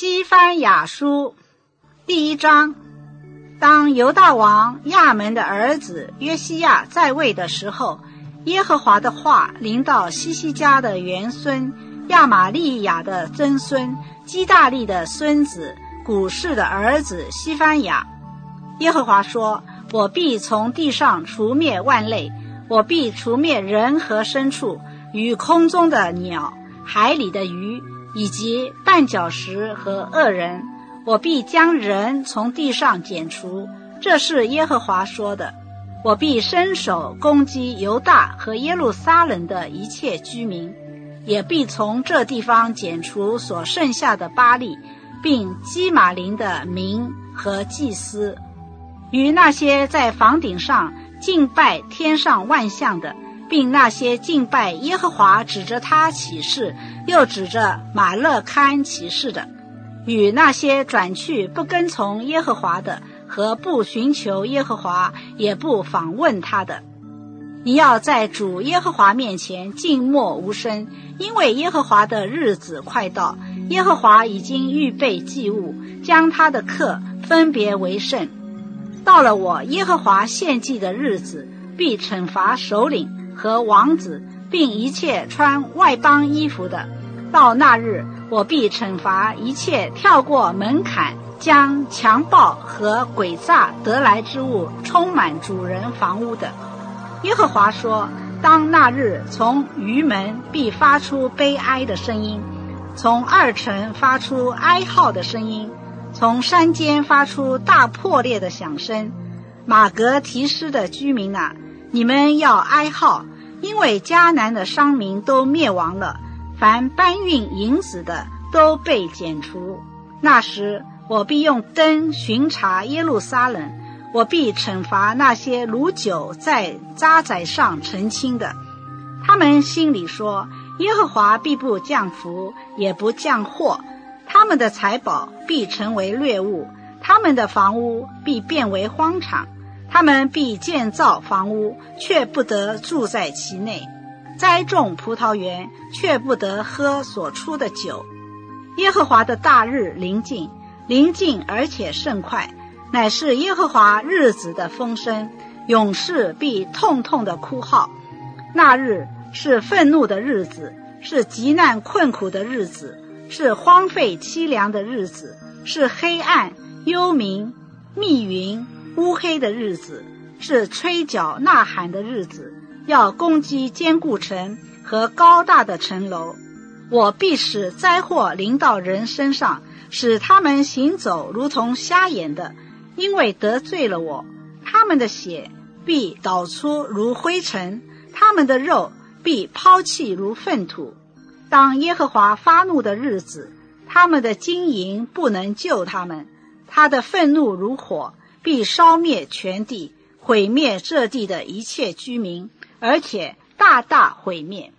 西番雅书第1章。当犹大王亚门的儿子约西亚在位的时候，耶和华的话临到西西家的元孙亚玛利亚的曾孙基大利的孙子古示的儿子西番雅。耶和华说，我必从地上除灭万类，我必除灭人和牲畜，与空中的鸟，海里的鱼，以及绊脚石和恶人，我必将人从地上剪除，这是耶和华说的。我必伸手攻击犹大和耶路撒冷的一切居民，也必从这地方剪除所剩下的巴力，并基玛林的民和祭司，与那些在房顶上敬拜天上万象的，并那些敬拜耶和华指着他起誓，又指着马勒堪起誓的，与那些转去不跟从耶和华的，和不寻求耶和华也不访问他的。你要在主耶和华面前静默无声，因为耶和华的日子快到，耶和华已经预备祭物，将他的客分别为圣。到了我耶和华献祭的日子，必惩罚首领和王子，并一切穿外邦衣服的。到那日，我必惩罚一切跳过门槛，将强暴和诡诈得来之物充满主人房屋的。耶和华说，当那日，从鱼门必发出悲哀的声音，从二城发出哀号的声音，从山间发出大破裂的响声。马格提斯的居民啊，你们要哀号，因为迦南的商民都灭亡了，凡搬运银子的都被剪除。那时，我必用灯巡查耶路撒冷，我必惩罚那些掳酒在渣滓上澄清的。他们心里说，耶和华必不降福，也不降祸，他们的财宝必成为掠物，他们的房屋必变为荒场，他们必建造房屋，却不得住在其内，栽种葡萄园，却不得喝所出的酒。耶和华的大日临近，临近而且甚快，乃是耶和华日子的风声，勇士必痛痛的哭号。那日是愤怒的日子，是极难困苦的日子，是荒废凄凉的日子，是黑暗幽冥密云乌黑的日子，是吹角呐喊的日子，要攻击坚固城和高大的城楼。我必使灾祸临到人身上，使他们行走如同瞎眼的，因为得罪了我。他们的血必倒出如灰尘，他们的肉必抛弃如粪土。当耶和华发怒的日子，他们的金银不能救他们，他的愤怒如火，必烧灭全地，毁灭这地的一切居民，而且大大毁灭。